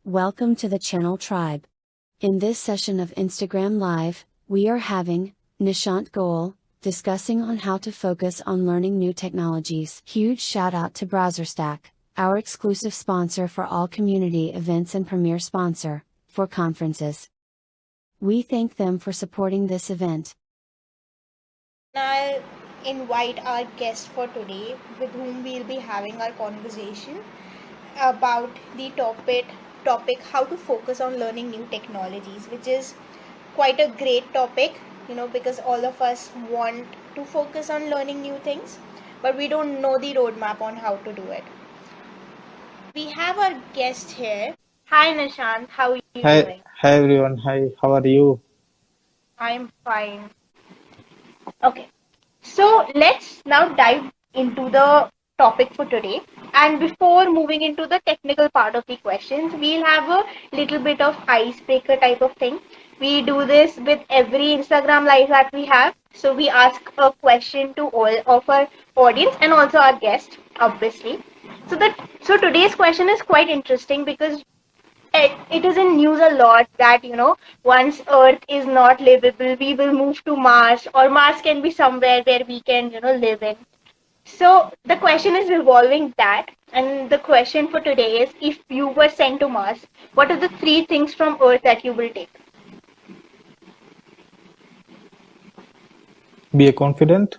Welcome to the channel Tribe. In this session of Instagram Live, we are having Nishant Goel discussing on how to focus on learning new technologies. Huge shout out to BrowserStack, our exclusive sponsor for all community events and premier sponsor for conferences. We thank them for supporting this event. I'll invite our guest for today, with whom we'll be having our conversation about the topic how to focus on learning new technologies, which is quite a great topic, because all of us want to focus on learning new things, but we don't know the roadmap on how to do it. We have our guest here. Hi Nishant, how are you doing? Hi everyone. Hi, how are you? I'm fine. Okay, so let's now dive into the topic for today. And before moving into the technical part of the questions, we'll have a little bit of icebreaker type of thing. We do this with every Instagram live that we have. So we ask a question to all of our audience and also our guest, obviously. So today's question is quite interesting because it is in news a lot that once Earth is not livable, we will move to Mars, or Mars can be somewhere where we can live in. So the question is revolving that, and the question for today is, if you were sent to Mars, what are the 3 things from Earth that you will take? Be confident.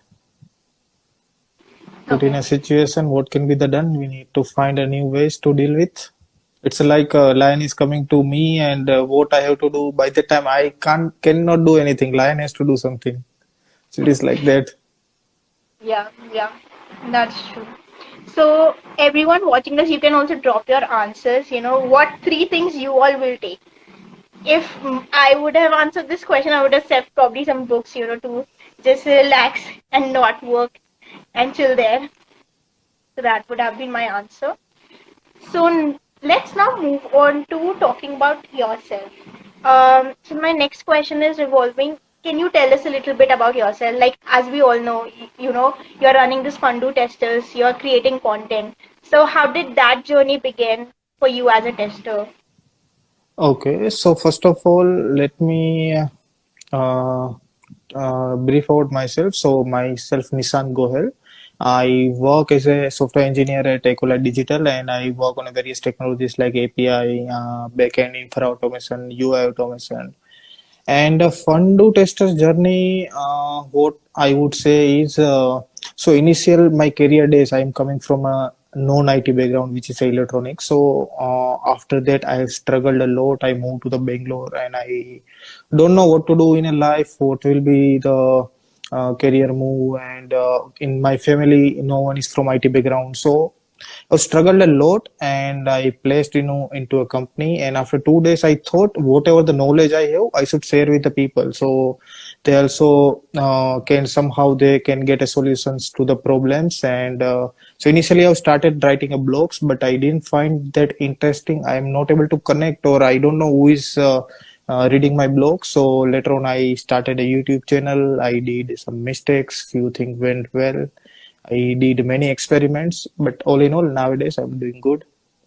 Put in a situation, what can be done? We need to find a new ways to deal with. It's like a lion is coming to me, and what I have to do. By the time I cannot do anything, lion has to do something. So it is like that. Yeah, that's true. So everyone watching this, you can also drop your answers. What 3 things you all will take? If I would have answered this question, I would have said probably some books, to just relax and not work and chill there. So that would have been my answer. So let's now move on to talking about yourself. So my next question is revolving. Can you tell us a little bit about yourself? Like, as we all know, you're running this Fundu testers, you're creating content. So how did that journey begin for you as a tester? Okay, so first of all, let me brief about myself. So myself, Nishant Goel. I work as a software engineer at Ecolite Digital, and I work on various technologies like API, backend infra automation, UI automation. And a Fundu tester's journey, what I would say is, so initial my career days, I'm coming from a non-IT background, which is electronics. So after that, I have struggled a lot. I moved to the Bangalore, and I don't know what to do in a life. What will be the career move? And in my family, no one is from IT background, so I struggled a lot, and I placed into a company. And after 2 days, I thought whatever the knowledge I have, I should share with the people. So they also can somehow they can get a solutions to the problems. And so initially, I started writing a blogs, but I didn't find that interesting. I am not able to connect, or I don't know who is. Reading my blog. So later on, I started a YouTube channel. I did some mistakes, few things went well. I did many experiments, but all in all, nowadays I'm doing good.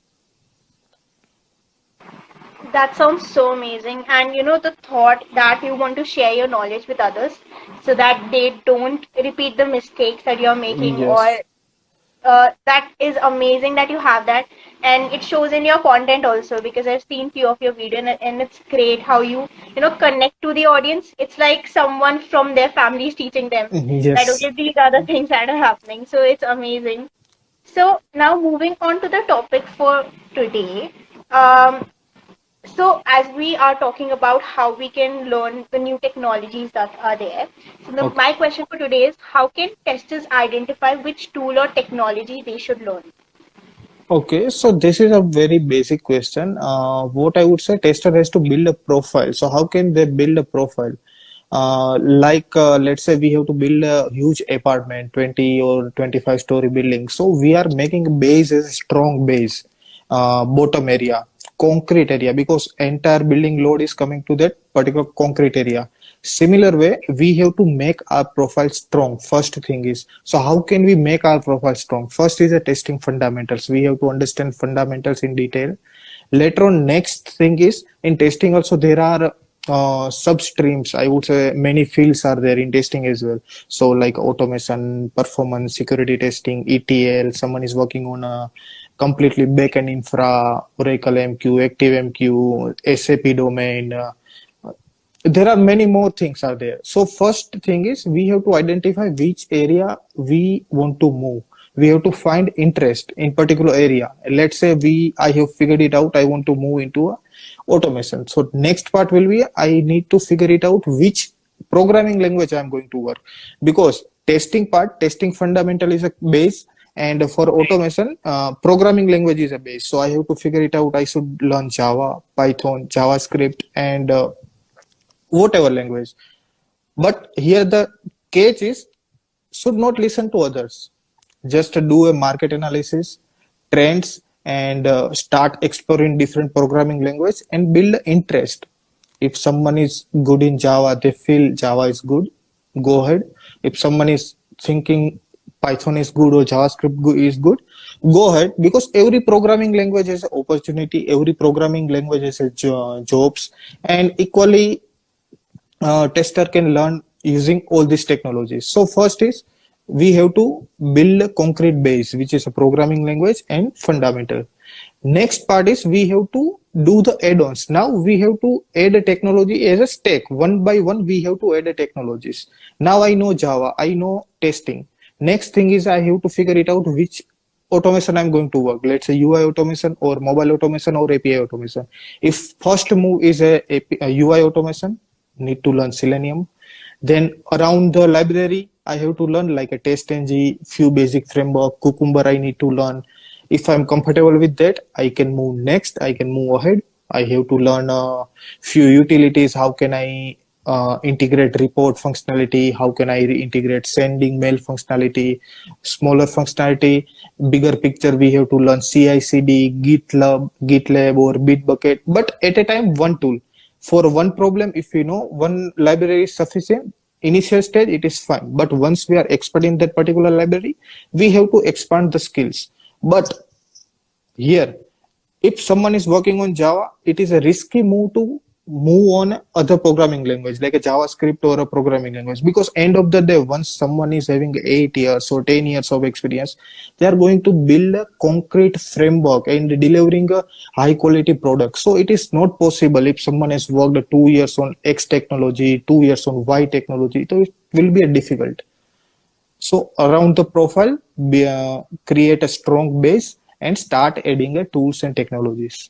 That sounds so amazing. And the thought that you want to share your knowledge with others so that they don't repeat the mistakes that you're making, or Yes. that is amazing that you have that, and it shows in your content also, because I've seen few of your video, and it's great how you connect to the audience. It's like someone from their family is teaching them that, Yes. okay, these are the things that are happening. So it's amazing. So now moving on to the topic for today. So as we are talking about how we can learn the new technologies that are there, so Okay. my question for today is, how can testers identify which tool or technology they should learn? Okay, so this is a very basic question. What I would say, tester has to build a profile. So how can they build a profile? Let's say we have to build a huge apartment, 20 or 25 story building. So we are making a base as a strong base, bottom area, concrete area, because entire building load is coming to that particular concrete area. Similar way, we have to make our profile strong. First thing is, so how can we make our profile strong? First is the testing fundamentals. We have to understand fundamentals in detail. Later on, next thing is in testing also there are sub streams. I would say many fields are there in testing as well. So like automation, performance, security testing, ETL. Someone is working on a completely backend infra, Oracle MQ, ActiveMQ, SAP domain. There are many more things are there. So first thing is we have to identify which area we want to move. We have to find interest in particular area. Let's say I have figured it out. I want to move into a automation. So next part will be I need to figure it out which programming language I'm going to work, because testing fundamental is a base, and for automation programming language is a base. So I have to figure it out. I should learn Java, Python, JavaScript, and whatever language. But here the catch is, should not listen to others. Just do a market analysis, trends, and start exploring different programming language and build interest. If someone is good in Java, they feel Java is good, go ahead. If someone is thinking Python is good or JavaScript is good, go ahead, because every programming language has an opportunity, every programming language has a jobs, and equally tester can learn using all these technologies. So first is we have to build a concrete base, which is a programming language and fundamental. Next part is we have to do the add-ons. Now we have to add a technology as a stack. One by one, we have to add a technologies. Now I know Java, I know testing. Next thing is I have to figure it out which automation I'm going to work. Let's say UI automation or mobile automation or API automation. If first move is a UI automation, need to learn Selenium. Then around the library, I have to learn like a TestNG, few basic framework, Cucumber I need to learn. If I'm comfortable with that, I can move next, I can move ahead. I have to learn a few utilities. How can I integrate report functionality? How can I integrate sending mail functionality? Smaller functionality, bigger picture, we have to learn CI/CD, GitLab or Bitbucket, but at a time one tool. For one problem, if you know one library is sufficient, initial stage it is fine. But once we are expert in that particular library, we have to expand the skills. But here, if someone is working on Java, it is a risky move to move on other programming language like a JavaScript or a programming language, because end of the day, once someone is having 8 years or 10 years of experience, they are going to build a concrete framework and delivering a high quality product. So it is not possible if someone has worked 2 years on X technology, 2 years on Y technology, so it will be a difficult. So around the profile, create a strong base and start adding tools and technologies.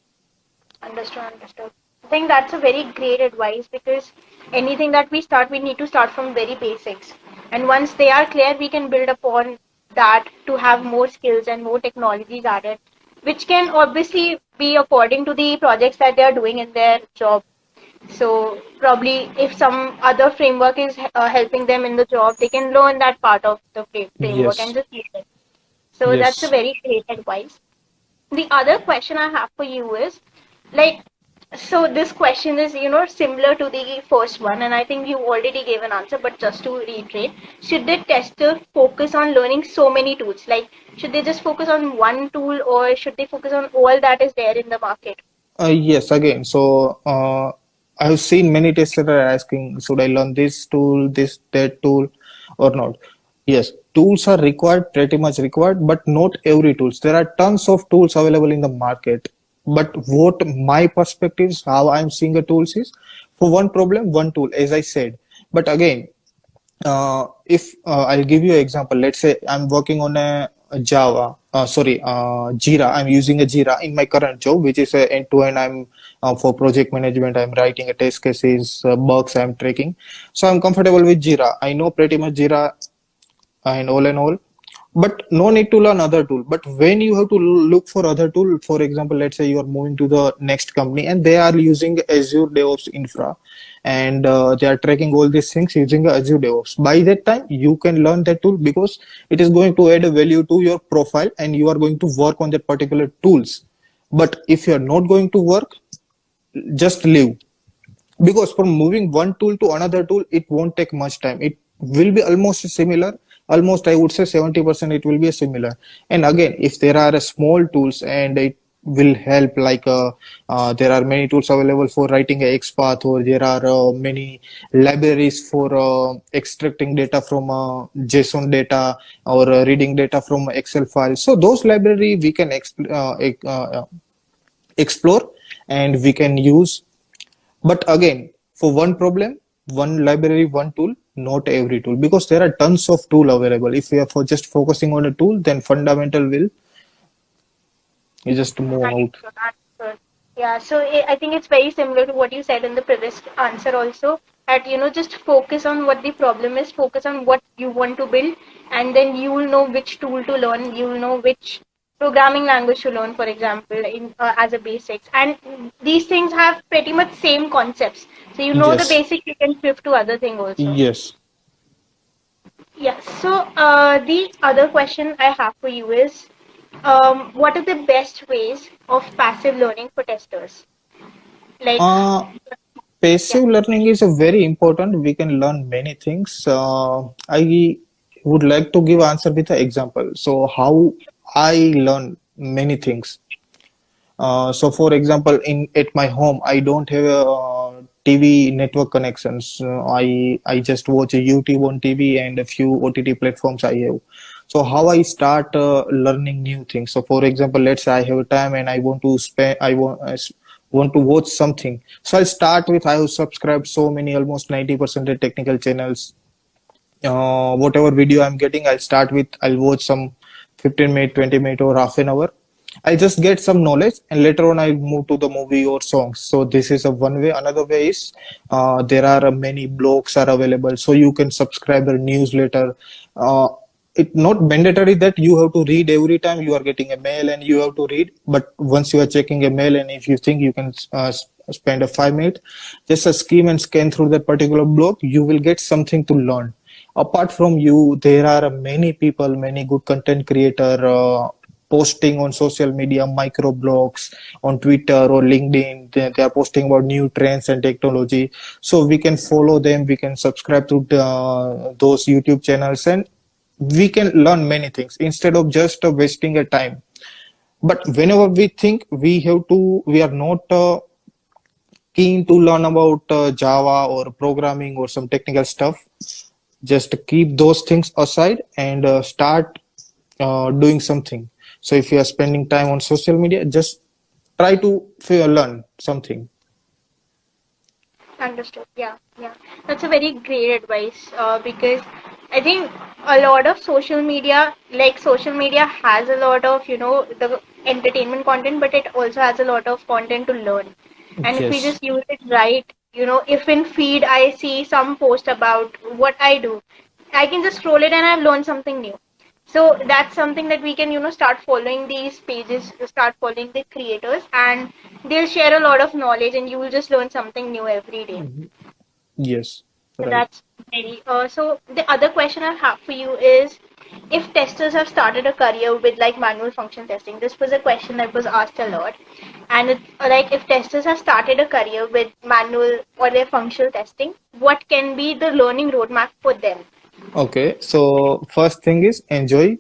Understood. I think that's a very great advice, because anything that we start, we need to start from very basics. And once they are clear, we can build upon that to have more skills and more technologies added, which can obviously be according to the projects that they are doing in their job. So probably if some other framework is helping them in the job, they can learn that part of the framework and Yes. just use it. So that's a Yes. very great advice. The other question I have for you is, like, so this question is, similar to the first one, and I think you already gave an answer, but just to reiterate, should the tester focus on learning so many tools? Like, should they just focus on one tool, or should they focus on all that is there in the market? Yes, again, so I have seen many testers are asking, should I learn this tool, that tool, or not? Yes, tools are required, pretty much required, but not every tools. There are tons of tools available in the market. But what my perspective is, how I'm seeing the tools is, for one problem, one tool, as I said. But again, if I'll give you an example, let's say I'm working on a Jira. I'm using a Jira in my current job, which is a end-to-end. I'm for project management. I'm writing a test cases, bugs I'm tracking. So I'm comfortable with Jira. I know pretty much Jira and all. But no need to learn other tool. But when you have to look for other tool, for example, let's say you are moving to the next company and they are using Azure DevOps infra, and they are tracking all these things using Azure DevOps. By that time, you can learn that tool, because it is going to add a value to your profile and you are going to work on that particular tools. But if you are not going to work, just leave. Because from moving one tool to another tool, it won't take much time. It will be almost similar. Almost, I would say 70% it will be similar. And again, if there are small tools and will help. Like there are many tools available for writing a XPath, or there are many libraries for extracting data from JSON data, or reading data from Excel files. So those library we can explore and we can use. But again, for one problem, one library, one tool, not every tool, because there are tons of tool available. If we are for just focusing on a tool, then fundamental will you just move out. Understood, understood. Yeah, so I think it's very similar to what you said in the previous answer also, that just focus on what the problem is, focus on what you want to build, and then you will know which tool to learn, you will know which programming language to learn, for example, in as a basics. And these things have pretty much same concepts. So you know the Yes, basics, you can shift to other thing also. yes. Yes. So the other question I have for you is, what are the best ways of passive learning for testers? Like, Uh, yeah, Passive learning is a very important. We can learn many things. I would like to give answer with an example. So how I learn many things. So for example, in at my home, I don't have a TV network connections. I just watch a YouTube on TV and a few OTT platforms I have. So how I start learning new things. So for example, let's say I have time and I want to spend, want to watch something. So I'll start with I have subscribed so many, almost 90% of technical channels. Whatever video I'm getting, I'll watch some 15 minute, 20 minute or half an hour. I just get some knowledge and later on I move to the movie or songs. So this is a one way. Another way is there are many blogs are available. So you can subscribe a newsletter. Uh, it's not mandatory that you have to read every time you are getting a mail and you have to read. But once you are checking a mail and if you think you can spend a 5 minute, just a skim and scan through that particular blog, you will get something to learn. Apart from you, there are many people, many good content creator posting on social media, micro blogs on Twitter or LinkedIn. They are posting about new trends and technology. So we can follow them. We can subscribe to those YouTube channels, and we can learn many things instead of just wasting a time. But whenever we think we are not keen to learn about Java or programming or some technical stuff, just keep those things aside and start doing something. So if you are spending time on social media, just try to learn something. understood. Yeah, yeah. That's a very great advice because I think a lot of social media has a lot of, the entertainment content, but it also has a lot of content to learn. And if we Yes. just use it right, if in feed I see some post about what I do, I can just scroll it and I've learned something new. So that's something that we can, start following these pages, start following the creators, and they'll share a lot of knowledge, and you will just learn something new every day. Mhm. Yes. So Right. that's very. So the other question I have for you is, if testers have started a career with like manual function testing, this was a question that was asked a lot, and it's like if testers have started a career with manual or their functional testing, what can be the learning roadmap for them? Okay. So first thing is enjoy.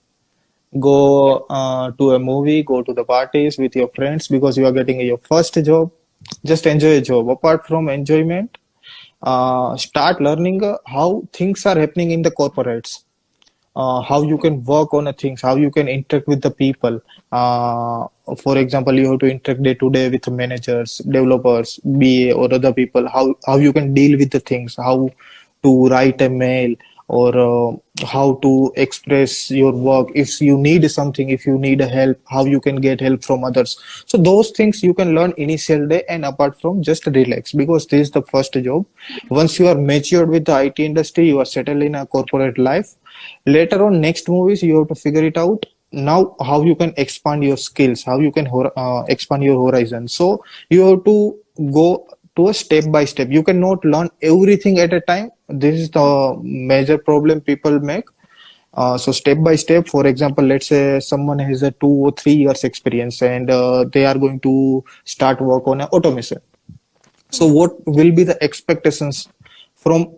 Yeah, Go to a movie, go to the parties with your friends because you are getting your first job. Just enjoy a job. Apart from enjoyment, start learning how things are happening in the corporates, how you can work on a things, how you can interact with the people. For example, you have to interact day to day with managers, developers, BA, or other people. How you can deal with the things, how to write a mail, or how to express your work. If you need something, if you need a help, how you can get help from others. So those things you can learn initial day, and apart from just relax because this is the first job. Once you are matured with the IT industry, you are settled in a corporate life. Later on, next movies, you have to figure it out. Now, how you can expand your skills, how you can expand your horizon. So you have to go to a step by step. You cannot learn everything at a time. This is the major problem people make. So step by step, for example, let's say someone has a 2 or 3 years experience and they are going to start work on a automation. So what will be the expectations from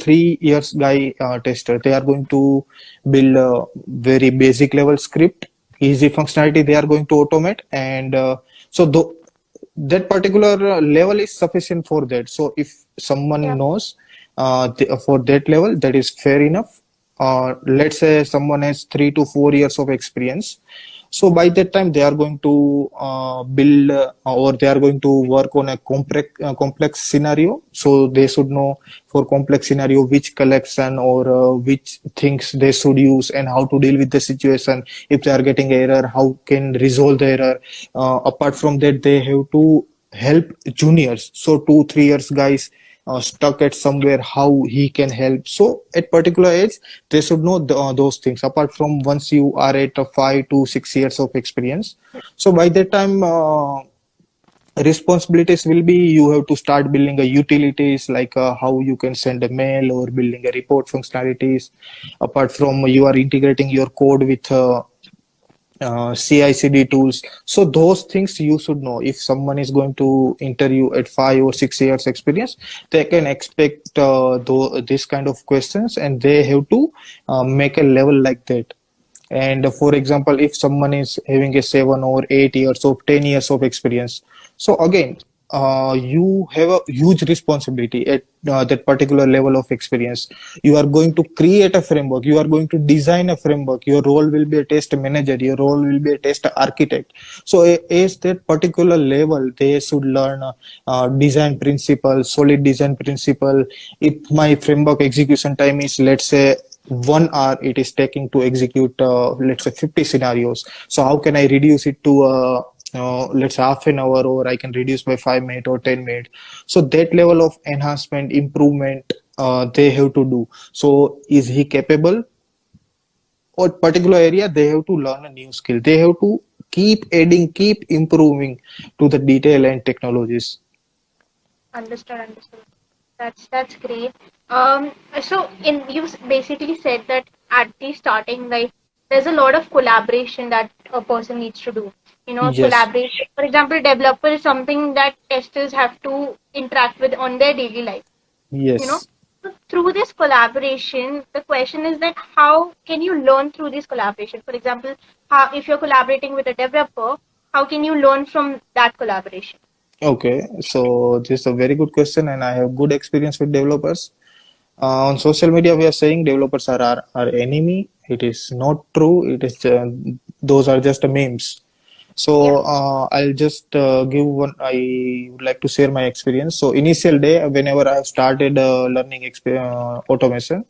2 or 3 years guy tester? They are going to build a very basic level script easy functionality they are going to automate, and so that particular level is sufficient for that. So if Yeah. someone knows for that level, that is fair enough. Let's say someone has 3 to 4 years of experience. So by that time, they are going to build or they are going to work on a complex scenario. So they should know for complex scenario which collection or which things they should use and how to deal with the situation. If they are getting error, how can resolve the error. Apart from that, they have to help juniors. So 2 3 years guys stuck at somewhere, how he can help. So at particular age they should know those things, apart from once you are at 5 to 6 years of experience. So by that time responsibilities will be, you have to start building a utilities like how you can send a mail or building a report functionalities. Apart from, you are integrating your code with CI/CD tools. So those things you should know. If someone is going to interview at 5 or 6 years experience, they can expect this kind of questions, and they have to make a level like that. And for example, if someone is having a 7 or 8 years or 10 years of experience, so again, you have a huge responsibility at that particular level of experience. You are going to create a framework, you are going to design a framework. Your role will be a test manager, your role will be a test architect. So as that particular level, they should learn design principle, solid design principle. If my framework execution time is, let's say, 1 hour, it is taking to execute let's say 50 scenarios, so how can I reduce it to let's say half an hour, or I can reduce by 5 minutes or 10 minutes. So that level of enhancement, improvement, they have to do. So is he capable, or particular area they have to learn a new skill, they have to keep adding, keep improving to the detail and technologies. Understood, understood. That's great. So you basically said that at the starting, like there's a lot of collaboration that a person needs to do. Yes, Collaboration. For example, developer is something that testers have to interact with on their daily life. You know, yes. so through this collaboration, the question is that how can you learn through this collaboration? For example, how if you're collaborating with a developer, how can you learn from that collaboration? Okay, so this is a very good question, and I have good experience with developers. On social media, we are saying developers are our enemy. It is not true. It is those are just memes. Yeah. So I'll just give one. I would like to share my experience. So initial day, whenever I have started learning automation,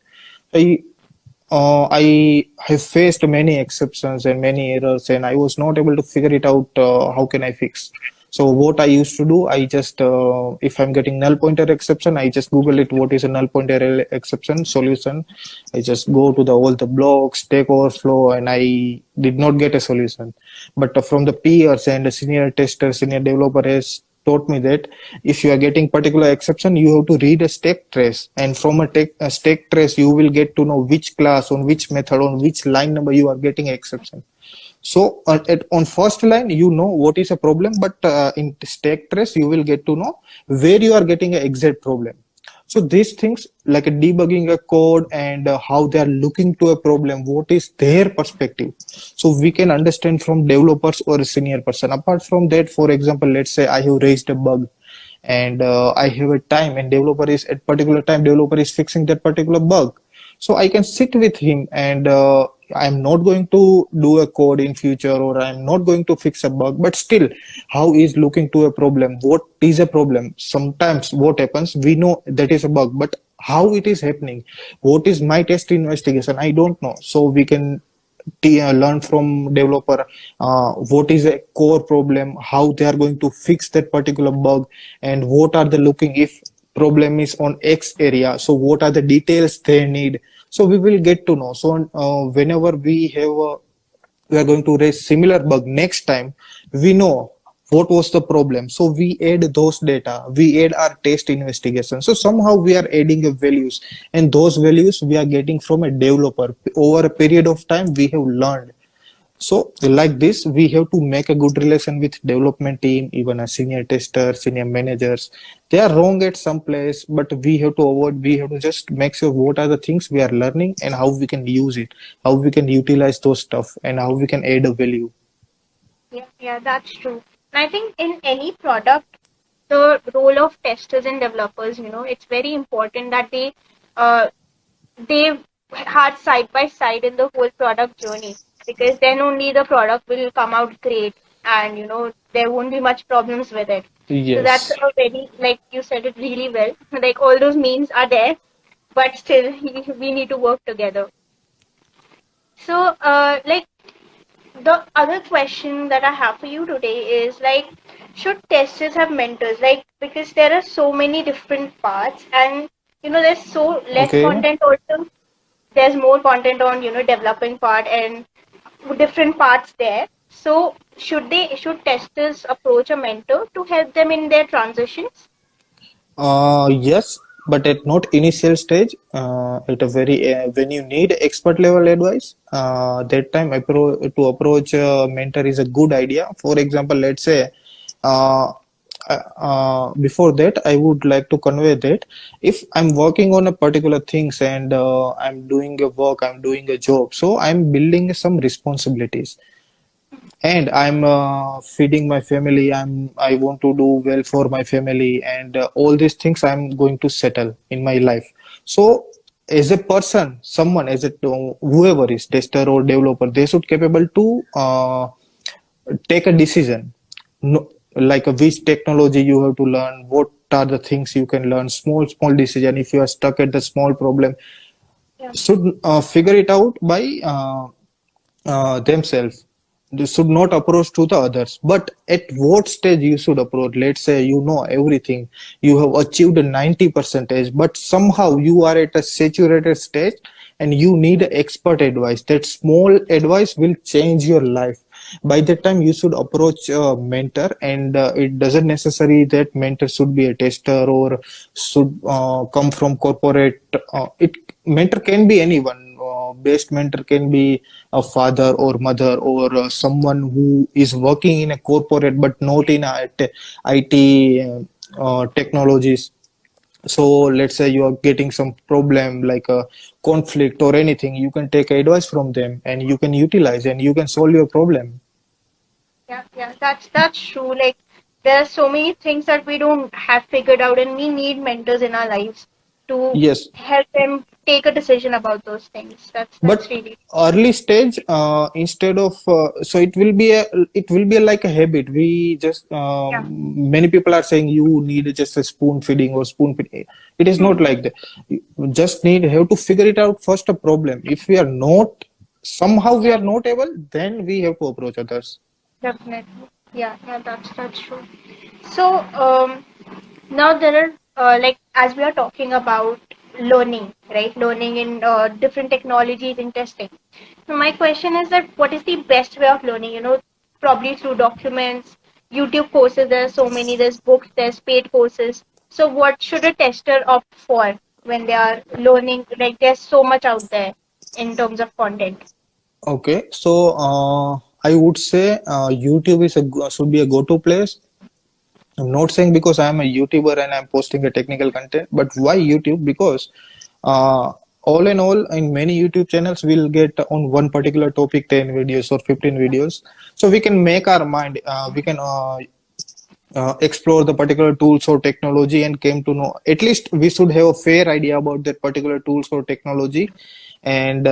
I have faced many exceptions and many errors, and I was not able to figure it out. How can I fix? So what I used to do, I just if I'm getting null pointer exception, I just Google it. What is a null pointer exception solution? I just go to the all the blogs, Stack Overflow, and I did not get a solution. But from the peers and the senior tester, senior developer has taught me that if you are getting particular exception, you have to read a stack trace, and from a stack trace you will get to know which class, on which method, on which line number you are getting exception. So on first line you know what is a problem, but in stack trace you will get to know where you are getting an exact problem. So these things like debugging a code, and how they are looking to a problem, what is their perspective, so we can understand from developers or a senior person. Apart from that, for example, let's say I have raised a bug, and I have a time, and developer is at particular time, developer is fixing that particular bug. So I can sit with him, and I'm not going to do a code in future, or I'm not going to fix a bug, but still how is looking to a problem, what is a problem. Sometimes what happens, we know that is a bug, but how it is happening, what is my test investigation, I don't know. So we can learn from developer what is a core problem, how they are going to fix that particular bug, and what are the looking, if problem is on X area, so what are the details they need. So we will get to know. So whenever we are going to raise similar bug next time, we know what was the problem, so we add those data, we add our test investigation. So somehow we are adding a values, and those values we are getting from a developer. Over a period of time we have learned. So like this, we have to make a good relation with development team, even a senior tester, senior managers. They are wrong at some place, but we have to avoid, we have to just make sure what are the things we are learning and how we can use it, how we can utilize those stuff and how we can add a value. Yeah, yeah, that's true. And I think in any product, the role of testers and developers, it's very important that uh, they are side by side in the whole product journey, because then only the product will come out great, and there won't be much problems with it. So that's Yes. a very, like you said it really well. Like all those means are there, but still we need to work together. So like the other question that I have for you today is like, should testers have mentors? Like, because there are so many different parts, and there's so less Okay. content also. There's more content on developing part and different parts there. So should testers approach a mentor to help them in their transitions? Yes, but at not initial stage. At a very when you need expert level advice, that time to approach a mentor is a good idea. For example, let's say uh, before that, I would like to convey that if I'm working on a particular things and I'm doing a work, I'm doing a job, so I'm building some responsibilities and I'm feeding my family. I want to do well for my family, and all these things I'm going to settle in my life. So as a person, someone, as a whoever is tester or developer, they should capable to take a decision, no, like which technology you have to learn, what are the things you can learn, small decision. If you are stuck at the small problem, Yeah, should figure it out by themselves. They should not approach to the others. But at what stage you should approach? Let's say you know everything, you have achieved a 90 percentage, but somehow you are at a saturated stage and you need expert advice. That small advice will change your life. By that time, you should approach a mentor, and it doesn't necessary that mentor should be a tester or should come from corporate. It mentor can be anyone. Best mentor can be a father or mother or someone who is working in a corporate but not in IT technologies. So let's say you are getting some problem like a conflict or anything, you can take advice from them and you can utilize and you can solve your problem. yeah, yeah. That's true. Like there are so many things that we don't have figured out, and we need mentors in our lives to Yes, help them take a decision about those things. That's but really. early stage, instead of so it will be like a habit. We just Yeah. many people are saying you need just a spoon feeding or spoon feeding. It is not like that. You just need have to figure it out first, a problem. If we are not, somehow we Yeah, are not able, then we have to approach others. definitely. Yeah, yeah, that's true. So, now there are like, as we are talking about learning, right? Learning in different technologies in testing. So my question is that what is the best way of learning? Probably through documents, YouTube courses. There are so many. There's books. There's paid courses. So what should a tester opt for when they are learning? Like there's so much out there in terms of content. Okay, so I would say YouTube is should be a go-to place. I'm not saying because I'm a YouTuber and I'm posting a technical content, but why YouTube? Because uh, all in all, in many YouTube channels, we'll get on one particular topic 10 videos or 15 videos. So we can make our mind, we can explore the particular tools or technology and came to know, at least we should have a fair idea about that particular tools or technology. And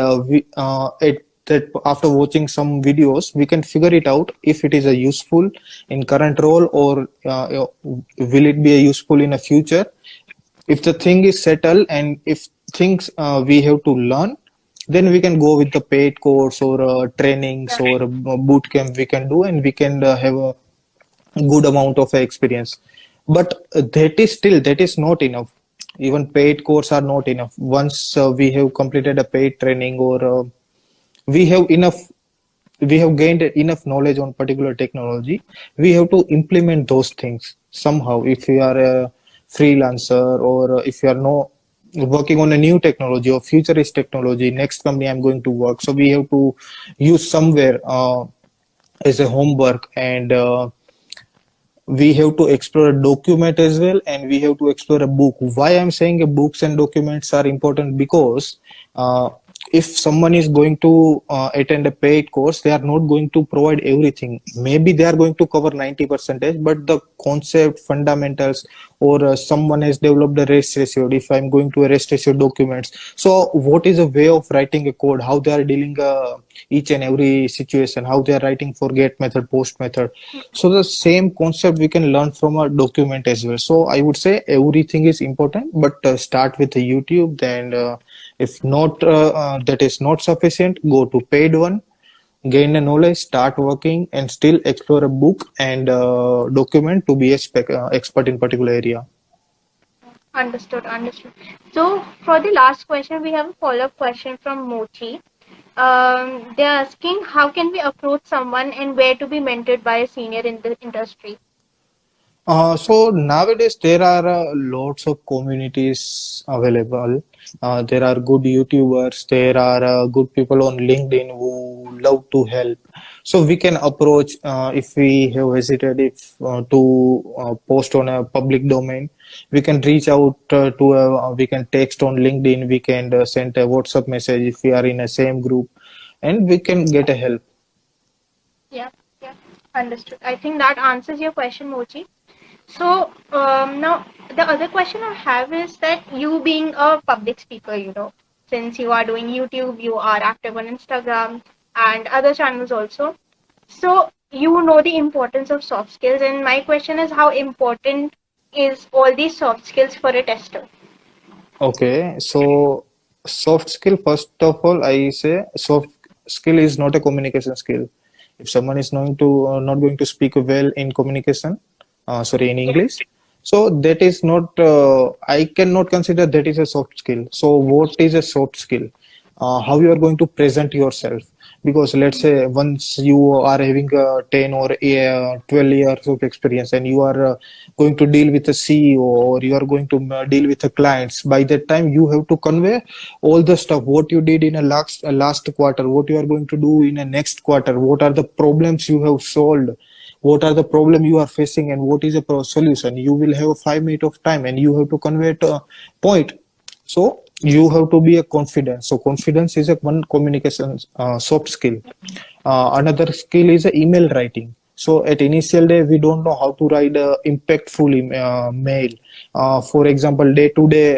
that after watching some videos, we can figure it out if it is a useful in current role or will it be a useful in a future. If the thing is settled and if things we have to learn, then we can go with the paid course or trainings Yeah, or boot camp we can do, and we can have a good amount of experience. But that is not enough. Even paid course are not enough. Once we have completed a paid training or we have enough, we have gained enough knowledge on particular technology, we have to implement those things somehow. If you are a freelancer or if you are no working on a new technology or futurist technology, next company I'm going to work. So we have to use somewhere as a homework, and we have to explore a document as well, and we have to explore a book. Why I'm saying books and documents are important, because if someone is going to attend a paid course, they are not going to provide everything. Maybe they are going to cover 90%, but the concept fundamentals, or someone has developed a REST ratio. If I'm going to a REST ratio documents, so what is a way of writing a code, how they are dealing each and every situation, how they are writing for get method, post method. So the same concept we can learn from a document as well. So I would say everything is important, but start with the YouTube. Then if not, that is not sufficient, go to paid one, gain a knowledge, start working, and still explore a book and document to be a expert in particular area. Understood, understood. So for the last question, we have a follow-up question from Mochi. They're asking how can we approach someone and where to be mentored by a senior in the industry? So nowadays there are lots of communities available. There are good YouTubers. There are good people on LinkedIn who love to help. So we can approach, if we have hesitated if to post on a public domain. We can reach out we can text on LinkedIn. We can send a WhatsApp message if we are in a same group, and we can get a help. Yeah, yeah, understood. I think that answers your question, Mochi. So now the other question I have is that you being a public speaker, since you are doing YouTube, you are active on Instagram and other channels also. So you know the importance of soft skills, and my question is how important is all these soft skills for a tester? Okay, so soft skill, first of all, I say soft skill is not a communication skill. If someone is not going to speak well in communication, sorry, in Yeah. English, so that is not, I cannot consider that is a soft skill. So what is a soft skill? How you are going to present yourself. Because let's say once you are having 10 or 12 years of experience, and you are going to deal with a CEO, or you are going to deal with the clients, by that time you have to convey all the stuff what you did in a last quarter, what you are going to do in a next quarter, what are the problems you have solved, what are the problem you are facing, and what is the solution. You will have 5 minutes of time, and you have to convey a point. So you have to be a confident. So confidence is a one communication soft skill. Another skill is email writing. So at initial day, we don't know how to write a impactful mail. For example, day to day,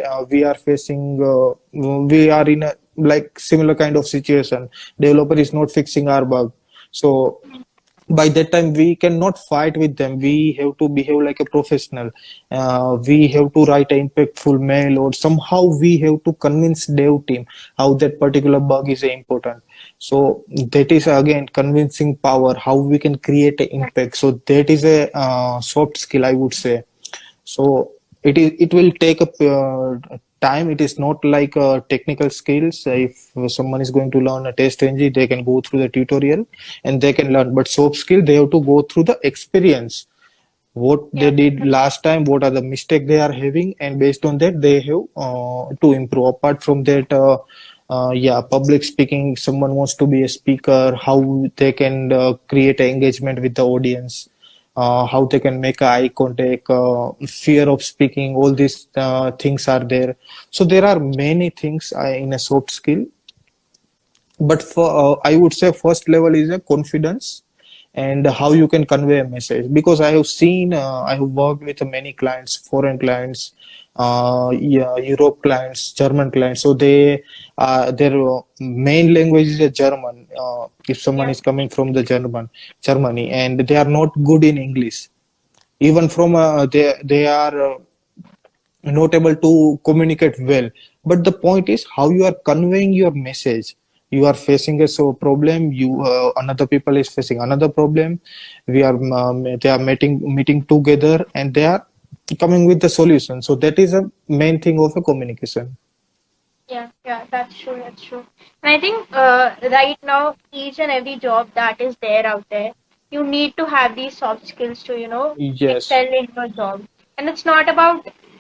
we are in a like similar kind of situation. Developer is not fixing our bug. So by that time we cannot fight with them. We have to behave like a professional. We have to write an impactful mail, or somehow we have to convince dev team how that particular bug is important. So that is again convincing power, how we can create an impact. So that is a soft skill, I would say. So it will take a time. It is not like technical skills. If someone is going to learn a test engine, they can go through the tutorial and they can learn. But soft skill, they have to go through the experience, what they did last time, what are the mistakes they are having, and based on that they have to improve. Apart from that, yeah, public speaking, someone wants to be a speaker, how they can create an engagement with the audience, how they can make eye contact, fear of speaking, all these things are there. So there are many things in a soft skill. But for I would say first level is a confidence, and how you can convey a message. Because I have seen, I have worked with many clients, foreign clients, yeah, Europe clients, German clients. So their main language is German. If someone Yeah. is coming from the Germany, and they are not good in English, even from they are not able to communicate well. But the point is how you are conveying your message. You are facing a problem, you another people is facing another problem. They are meeting together, and they are coming with the solution. So that is a main thing of a communication. Yeah, yeah, that's true, that's true. And I think right now, each and every job that is there out there, you need to have these soft skills to, Yes. excel in your job. And it's not about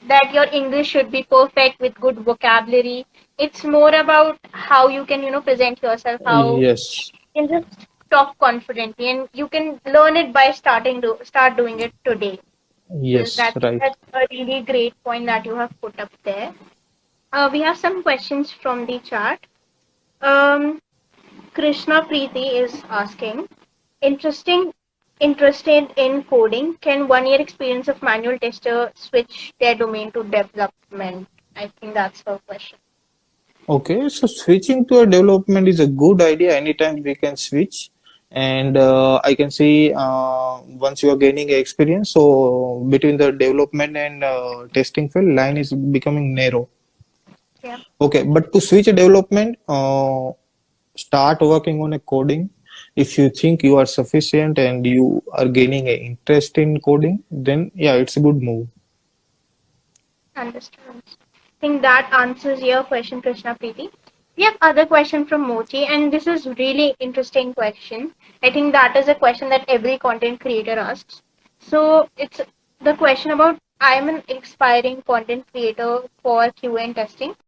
that your English should be perfect with good vocabulary. It's more about how you can, present yourself, how Yes, you can just talk confidently, and you can learn it by start doing it today. So yes, that's right. that's a really great point that you have put up there. We have some questions from the chat. Um, Krishna Preeti is asking, interesting, interested in coding, can 1 year experience of manual tester switch their domain to development? I think that's her question. Okay, so switching to a development is a good idea. Anytime we can switch, and I can see once you are gaining experience, so between the development and testing field, line is becoming narrow. Yeah, Okay, but to switch a development, start working on a coding. If you think you are sufficient and you are gaining an interest in coding, then yeah, it's a good move. understood. I think that answers your question, Krishna Preeti. We have other question from Mochi, and this is really interesting question. I think that is a question that every content creator asks. So it's the question about, I'm an aspiring content creator for QA and testing.